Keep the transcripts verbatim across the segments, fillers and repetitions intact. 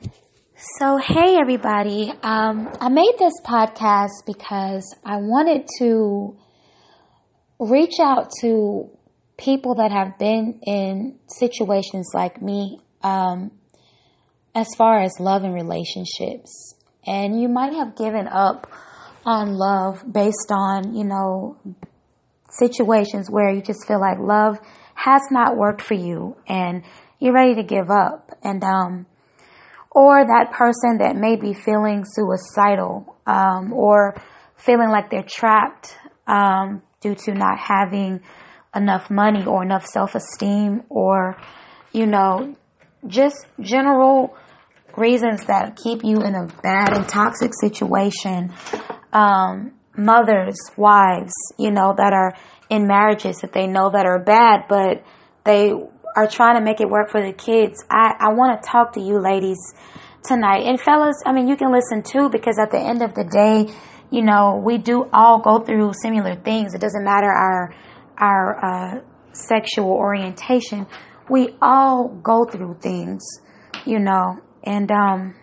So, hey everybody, um, I made this podcast because I wanted to reach out to people that have been in situations like me, um, as far as love and relationships. And you might have given up on love based on, you know, situations where you just feel like love has not worked for you and you're ready to give up. And, um, or that person that may be feeling suicidal, um, or feeling like they're trapped, um, due to not having enough money or enough self-esteem, or, you know, just general reasons that keep you in a bad and toxic situation. Um, mothers, wives, you know, that are in marriages that they know that are bad, but they are trying to make it work for the kids. I, I want to talk to you ladies tonight. And fellas, I mean, you can listen too, because at the end of the day, you know, we do all go through similar things. It doesn't matter our, our, uh, sexual orientation. We all go through things, you know, and, um,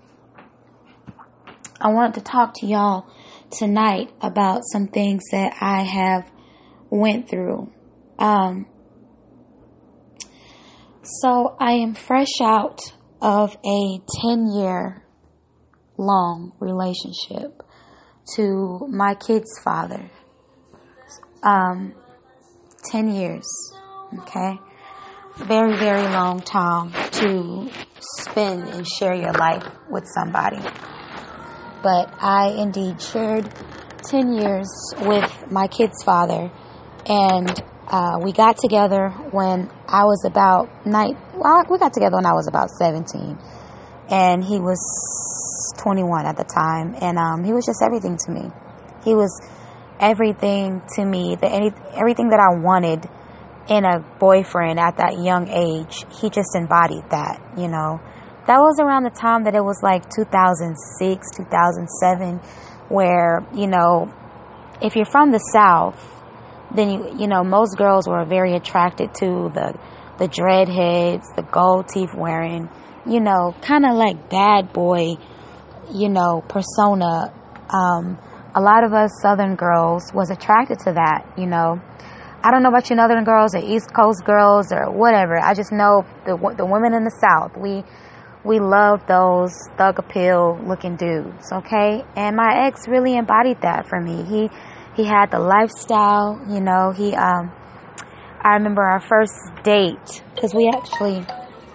I wanted to talk to y'all tonight about some things that I have went through. Um, So I am fresh out of a ten year long relationship to my kid's father. Um, ten years. Okay. Very, very long time to spend and share your life with somebody. But I indeed shared ten years with my kid's father, and Uh, we got together when I was about nine. Well, we got together when I was about seventeen, and he was twenty-one at the time, and um, he was just everything to me. He was everything to me. The any everything that I wanted in a boyfriend at that young age, he just embodied that. You know, that was around the time that it was like two thousand six, two thousand seven, where, you know, if you're from the South, then you you know most girls were very attracted to the the dreadheads, the gold teeth wearing, you know, kind of like bad boy, you know, persona. Um, a lot of us Southern girls was attracted to that, you know. I don't know about you Northern girls or East Coast girls or whatever. I just know the the women in the South, we we love those thug appeal looking dudes, okay? And my ex really embodied that for me. He He had the lifestyle, you know, he, um, I remember our first date, because we actually,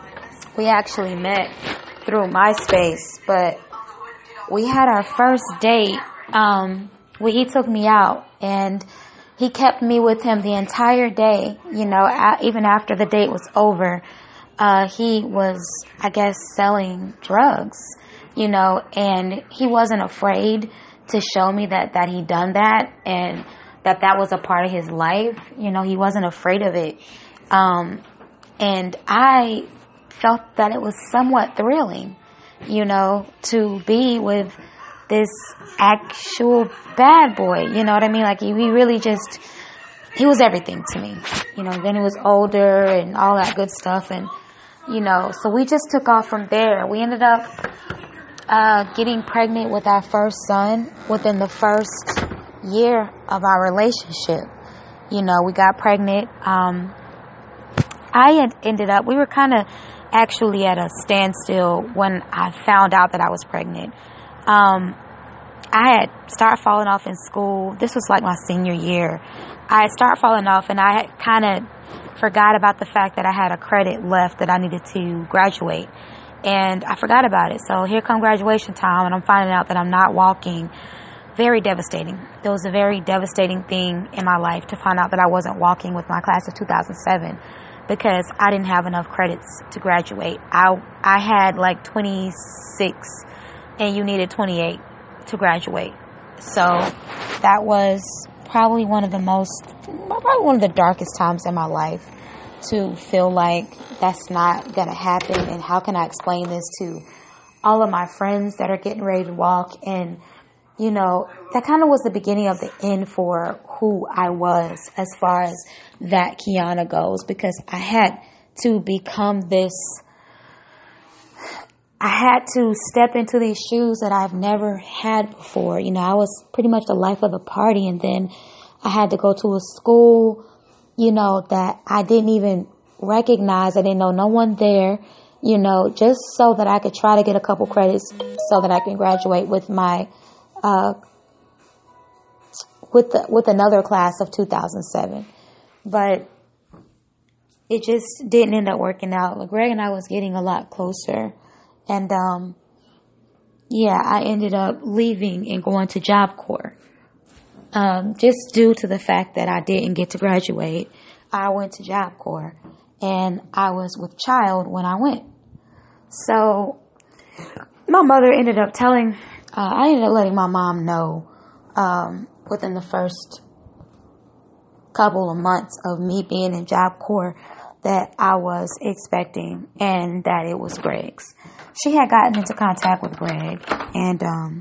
we actually met through MySpace, but we had our first date, um, where he took me out, and he kept me with him the entire day, you know, even after the date was over. Uh, he was, I guess, selling drugs, you know, and he wasn't afraid to show me that, that he'd done that and that that was a part of his life. You know, he wasn't afraid of it. Um, and I felt that it was somewhat thrilling, you know, to be with this actual bad boy. You know what I mean? Like, he really just, he was everything to me. You know, then he was older and all that good stuff. And, you know, so we just took off from there. We ended up Uh, getting pregnant with our first son within the first year of our relationship. You know, we got pregnant. Um, I had ended up, we were kind of actually at a standstill when I found out that I was pregnant. Um, I had started falling off in school. This was like my senior year. I had started falling off, and I had kind of forgot about the fact that I had a credit left that I needed to graduate. And I forgot about it. So here come graduation time, and I'm finding out that I'm not walking. Very devastating. It was a very devastating thing in my life to find out that I wasn't walking with my class of two thousand seven because I didn't have enough credits to graduate. I I had like twenty-six, and you needed twenty-eight to graduate. So that was probably one of the most, probably one of the darkest times in my life, to feel like that's not going to happen. And how can I explain this to all of my friends that are getting ready to walk? And, you know, that kind of was the beginning of the end for who I was as far as that Kiana goes, because I had to become this, I I had to step into these shoes that I've never had before. You know, I was pretty much the life of the party, and then I had to go to a school, you know, that I didn't even recognize. I didn't know no one there, you know, just so that I could try to get a couple credits so that I can graduate with my, uh, with the, with another class of two thousand seven. But it just didn't end up working out. Greg and I was getting a lot closer. And, um, yeah, I ended up leaving and going to Job Corps. Um, just due to the fact that I didn't get to graduate, I went to Job Corps, and I was with child when I went. So my mother ended up telling, uh, I ended up letting my mom know, um, within the first couple of months of me being in Job Corps that I was expecting and that it was Greg's. She had gotten into contact with Greg, and um,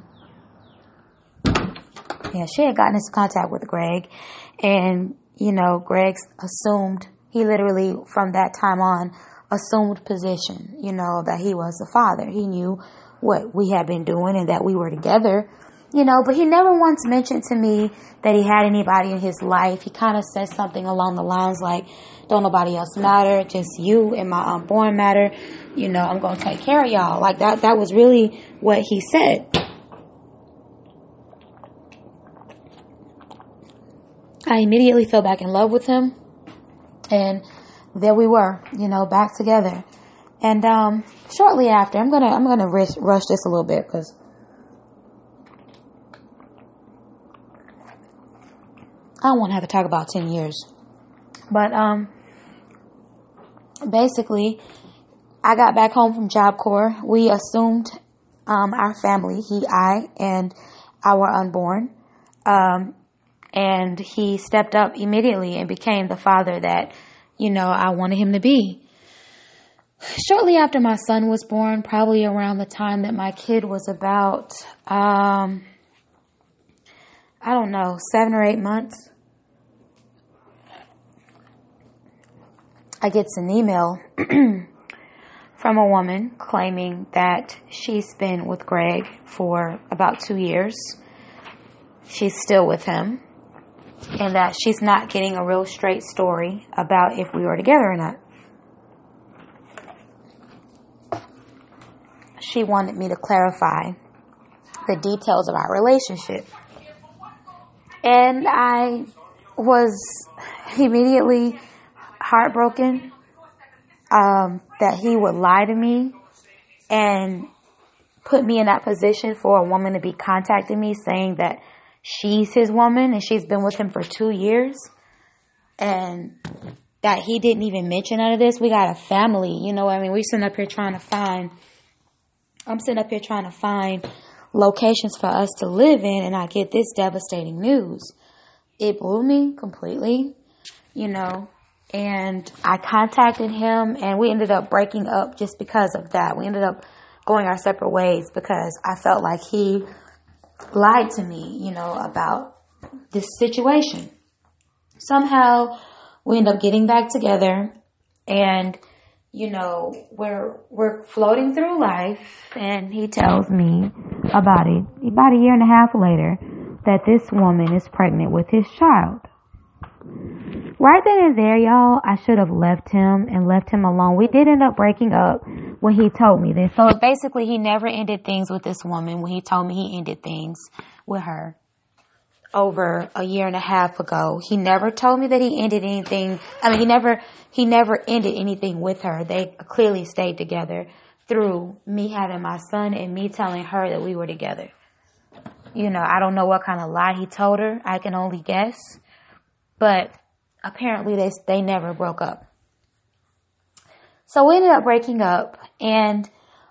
yeah, she had gotten into contact with Greg, and you know, Greg assumed, he literally from that time on assumed position, you know, that he was the father. He knew what we had been doing and that we were together, you know, but he never once mentioned to me that he had anybody in his life. He kind of said something along the lines like, don't nobody else matter, just you and my unborn matter. You know, I'm going to take care of y'all. Like that, that was really what he said. I immediately fell back in love with him. And there we were, you know, back together. And um, shortly after, I'm going to I'm going to rush, rush this a little bit because I don't want to have to talk about ten years. But um, basically, I got back home from Job Corps. We assumed um, our family, he, I, and our unborn. Um, and he stepped up immediately and became the father that, you know, I wanted him to be. Shortly after my son was born, probably around the time that my kid was about, um, I don't know, seven or eight months, I get an email from a woman claiming that she's been with Greg for about two years. She's still with him, and that she's not getting a real straight story about if we were together or not. She wanted me to clarify the details of our relationship. And I was immediately heartbroken um, that he would lie to me and put me in that position for a woman to be contacting me saying that she's his woman and she's been with him for two years and that he didn't even mention none of this. We got a family, you know what I mean? We're sitting up here trying to find, I'm sitting up here trying to find locations for us to live in, and I get this devastating news. It blew me completely, you know. And I contacted him, and we ended up breaking up just because of that. We ended up going our separate ways because I felt like he lied to me, you know, about this situation. Somehow we ended up getting back together, and, you know, we're we're floating through life, and he tells me about it, about a year and a half later, that this woman is pregnant with his child. Right then and there, y'all, I should have left him and left him alone. We did end up breaking up when he told me this. So basically, he never ended things with this woman. When he told me he ended things with her over a year and a half ago, he never told me that he ended anything. I mean, he never, he never ended anything with her. They clearly stayed together through me having my son and me telling her that we were together. You know, I don't know what kind of lie he told her. I can only guess. But apparently they they never broke up. So we ended up breaking up, and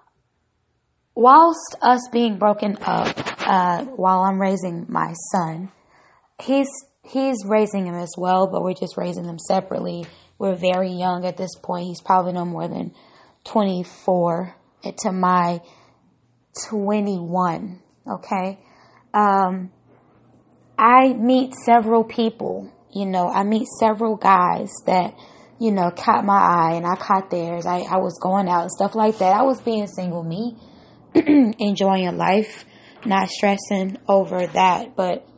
whilst us being broken up, uh, while I'm raising my son, he's he's raising him as well, but we're just raising them separately. We're very young at this point. He's probably no more than twenty-four to my twenty-one. Okay, um, I meet several people. You know, I meet several guys that you know, caught my eye and I caught theirs. I, I was going out and stuff like that. I was being single me, enjoying life, not stressing over that. But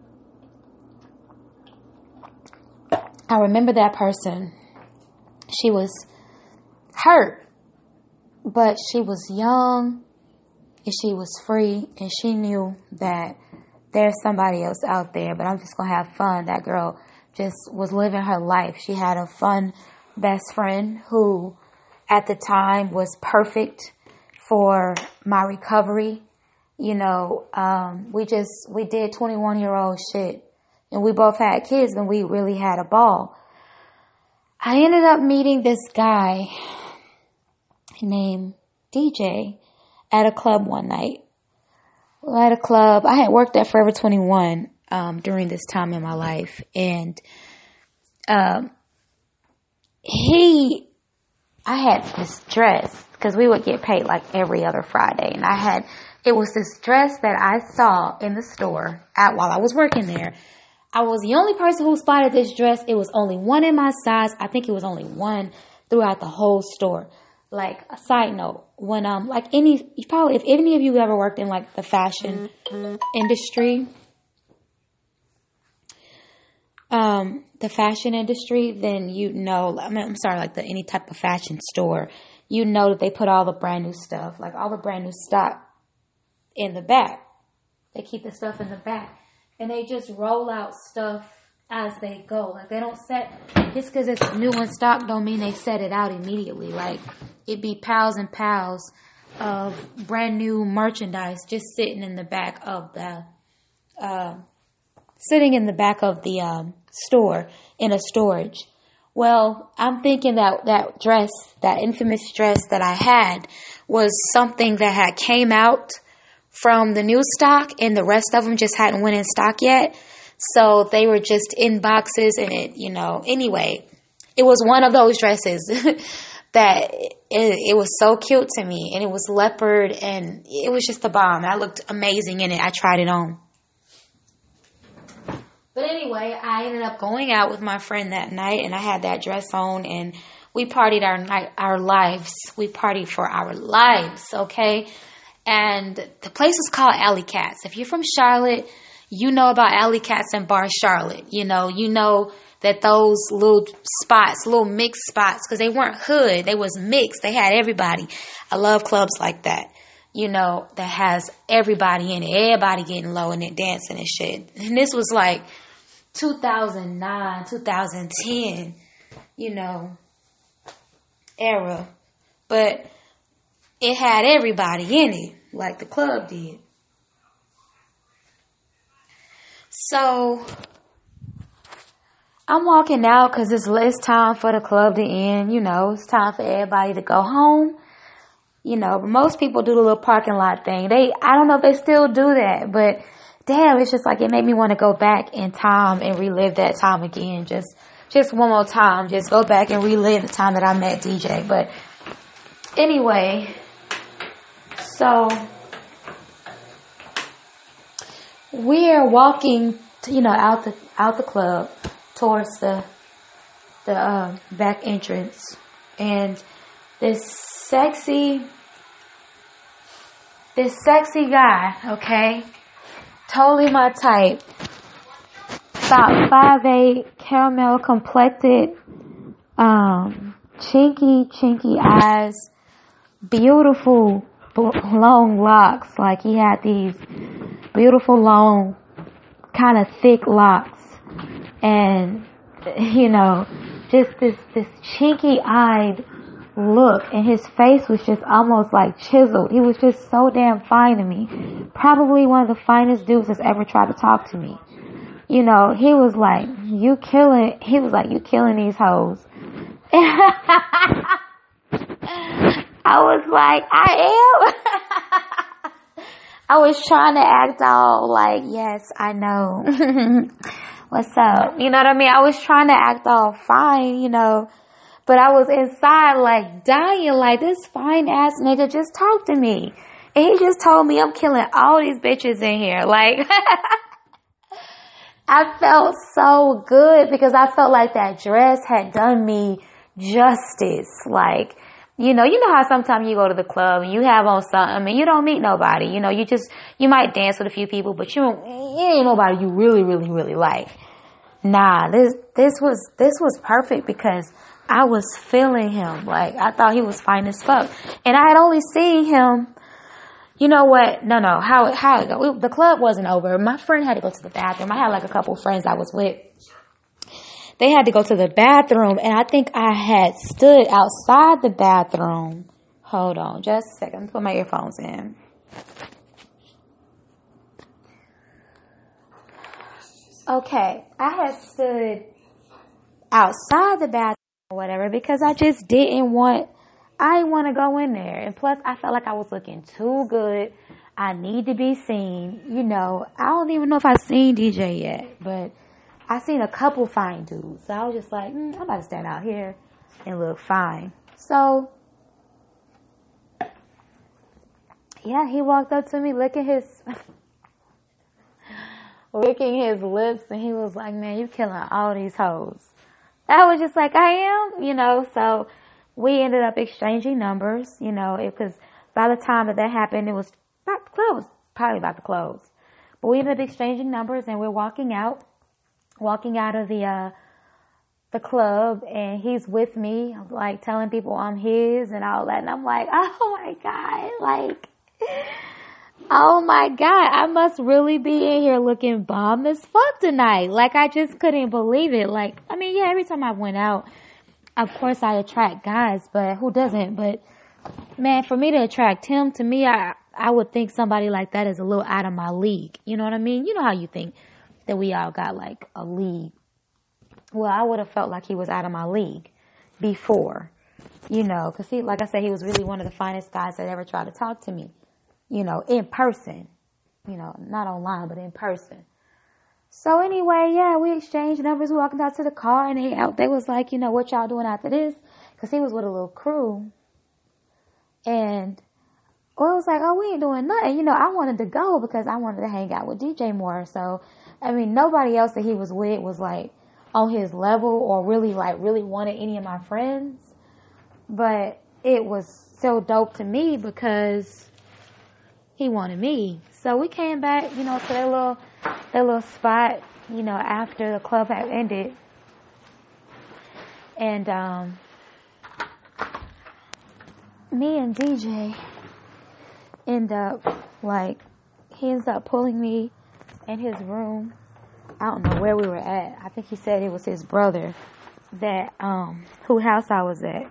I remember that person. She was hurt, but she was young and she was free and she knew that there's somebody else out there, but I'm just going to have fun. That girl just was living her life. She had a fun best friend who at the time was perfect for my recovery. You know, um, we just, we did twenty-one year old shit and we both had kids and we really had a ball. I ended up meeting this guy named D J at a club one night. At a club, I had worked at Forever twenty-one um, during this time in my life, and um, he, I had this dress because we would get paid like every other Friday, and I had, it was this dress that I saw in the store at while I was working there. I was the only person who spotted this dress. It was only one in my size. I think it was only one throughout the whole store. Like, a side note, when, um, like, any, you probably, if any of you ever worked in, like, the fashion mm-hmm. industry, um, the fashion industry, then you know, I mean, I'm sorry, like, the, any type of fashion store, you know that they put all the brand new stuff, like, all the brand new stock in the back. They keep the stuff in the back. And they just roll out stuff as they go. Like, they don't set, just because it's new in stock don't mean they set it out immediately. Like, it'd be piles and piles of brand new merchandise just sitting in the back of the, uh, sitting in the back of the um, store in a storage. Well, I'm thinking that that dress, that infamous dress that I had was something that had came out from the new stock and the rest of them just hadn't went in stock yet. So they were just in boxes and it, you know, anyway, it was one of those dresses that it, it was so cute to me and it was leopard and it was just a bomb. I looked amazing in it. I tried it on. But anyway, I ended up going out with my friend that night and I had that dress on and we partied our night, our lives. We partied for our lives, okay? And the place was called Alley Cats. If you're from Charlotte, you know about Alley Cats and Bar Charlotte. You know, you know that those little spots, little mixed spots, because they weren't hood, they was mixed. They had everybody. I love clubs like that, you know, that has everybody in it. Everybody getting low in it, dancing and shit. And this was like two thousand nine, two thousand ten, you know, era. But it had everybody in it, like the club did. So, I'm walking out because it's, it's time for the club to end. You know, it's time for everybody to go home. You know, but most people do the little parking lot thing. They, I don't know if they still do that, but damn, it's just like it made me want to go back in time and relive that time again. Just, just one more time. Just go back and relive the time that I met D J. But anyway, so we're walking, to, you know, out the out the club towards the the uh, back entrance, and this sexy, this sexy guy, okay, totally my type, about five eight, caramel complected, um, chinky, chinky eyes, beautiful long locks. Like he had these beautiful long, kind of thick locks, and you know, just this this chinky eyed look, and his face was just almost like chiseled. He was just so damn fine to me. Probably one of the finest dudes that's ever tried to talk to me. You know, he was like, you killing, he was like, you killing these hoes. I was like, I am. I was trying to act all like, yes, I know. What's up? You know what I mean? I was trying to act all fine, you know. But I was inside like dying, like this fine ass nigga just talked to me. And he just told me I'm killing all these bitches in here. Like, I felt so good because I felt like that dress had done me justice. Like, you know, you know how sometimes you go to the club and you have on something and you don't meet nobody. You know, you just, you might dance with a few people, but you don't, you ain't nobody you really, really, really like. Nah, this, this was, this was perfect because I was feeling him. Like, I thought he was fine as fuck. And I had only seen him, you know what? No, no, how, how it go? The club wasn't over. My friend had to go to the bathroom. I had like a couple friends I was with. They had to go to the bathroom, and I think I had stood outside the bathroom. Hold on, just a second. Let me put my earphones in. Okay, I had stood outside the bathroom or whatever because I just didn't want, I didn't want to go in there. And plus, I felt like I was looking too good. I need to be seen. You know, I don't even know if I've seen D J yet, but I seen a couple fine dudes. So I was just like, mm, I'm about to stand out here and look fine. So, yeah, he walked up to me licking his, licking his lips. And he was like, man, you killing all these hoes. I was just like, I am, you know. So we ended up exchanging numbers, you know. It was, by the time that that happened, it was about to close. Probably about to close. But we ended up exchanging numbers and we're walking out. Walking out of the uh, the club, and he's with me, like telling people I'm his and all that. And I'm like, oh my God, like, oh my God, I must really be in here looking bomb as fuck tonight. Like, I just couldn't believe it. Like, I mean, yeah, every time I went out, of course I attract guys, but who doesn't? But man, for me to attract him, to me, I I would think somebody like that is a little out of my league. You know what I mean? You know how you think that we all got like a league. Well, I would have felt like he was out of my league before, you know, because he, like I said, he was really one of the finest guys that ever tried to talk to me, you know, in person, you know, not online, but in person. So anyway, yeah, we exchanged numbers, walking out to the car, and they, they was like, you know, what y'all doing after this? Because he was with a little crew. And well, it was like, oh, we ain't doing nothing. You know, I wanted to go because I wanted to hang out with D J more. So, I mean, nobody else that he was with was like on his level or really like really wanted any of my friends. But it was so dope to me because he wanted me. So we came back, you know, to that little, that little spot, you know, after the club had ended. And, um, me and D J end up, like, he ends up pulling me in his room. I don't know where we were at. I think he said it was his brother that, um, whose house I was at.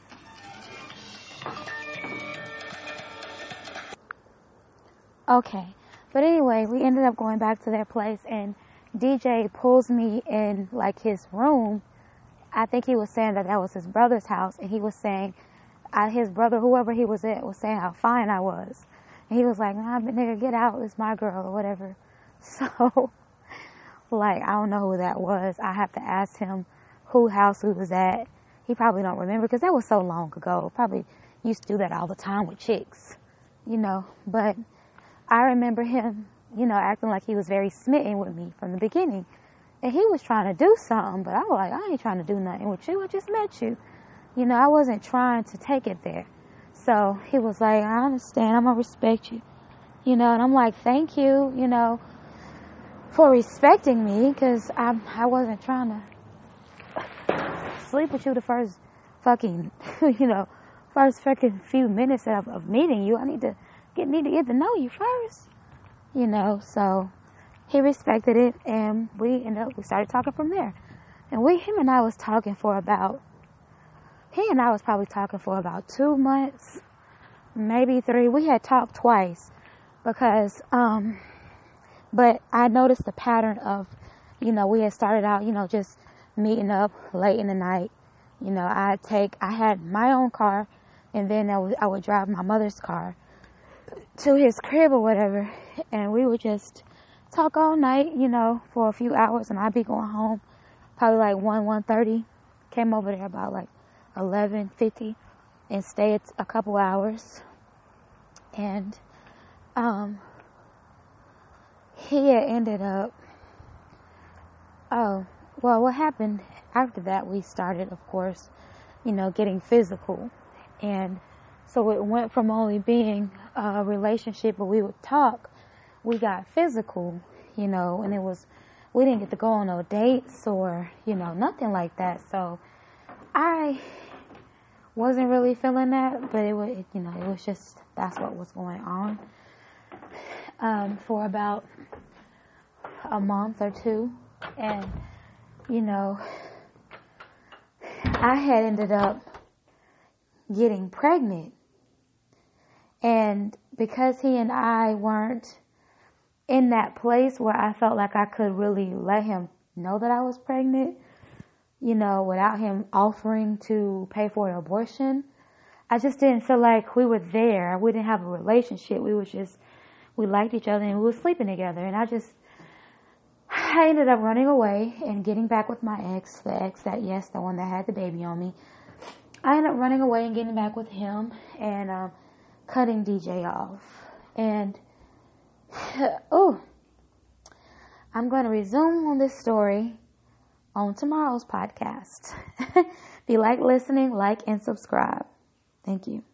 Okay. But anyway, we ended up going back to their place, and D J pulls me in, like, his room. I think he was saying that that was his brother's house, and he was saying, I, his brother, whoever he was at, was saying how fine I was. And he was like, nah, nigga, get out. It's my girl or whatever. So, like, I don't know who that was. I have to ask him who house we was at. He probably don't remember because that was so long ago. Probably used to do that all the time with chicks, you know. But I remember him, you know, acting like he was very smitten with me from the beginning. And he was trying to do something, but I was like, I ain't trying to do nothing with you. I just met you. You know, I wasn't trying to take it there. So he was like, I understand. I'm going to respect you. You know, and I'm like, thank you, you know, for respecting me because I I wasn't trying to sleep with you the first fucking, you know, first fucking few minutes of, of meeting you. I need to get, need to get to know you first, you know. So he respected it, and we ended up, we started talking from there. And we, him and I was talking for about, He and I was probably talking for about two months, maybe three. We had talked twice because, um, but I noticed the pattern of, you know, we had started out, you know, just meeting up late in the night. You know, I'd take, I had my own car, and then I would, I would drive my mother's car to his crib or whatever, and we would just talk all night, you know, for a few hours, and I'd be going home probably like one, one thirty. Came over there about like eleven fifty and stayed a couple hours. And um he had ended up oh well what happened after that, we started, of course, you know, getting physical. And so it went from only being a relationship where we would talk, we got physical, you know, and it was, we didn't get to go on no dates or, you know, nothing like that. So I wasn't really feeling that, but it was, you know, it was just, that's what was going on. Um, for about a month or two. And, you know, I had ended up getting pregnant. And because he and I weren't in that place where I felt like I could really let him know that I was pregnant, you know, without him offering to pay for an abortion, I just didn't feel like we were there. We didn't have a relationship. We was just, we liked each other and we were sleeping together. And I just, I ended up running away and getting back with my ex, the ex that, yes, the one that had the baby on me. I ended up running away and getting back with him and um, cutting D J off. And, oh, I'm going to resume on this story on tomorrow's podcast. If you like listening, like and subscribe. Thank you.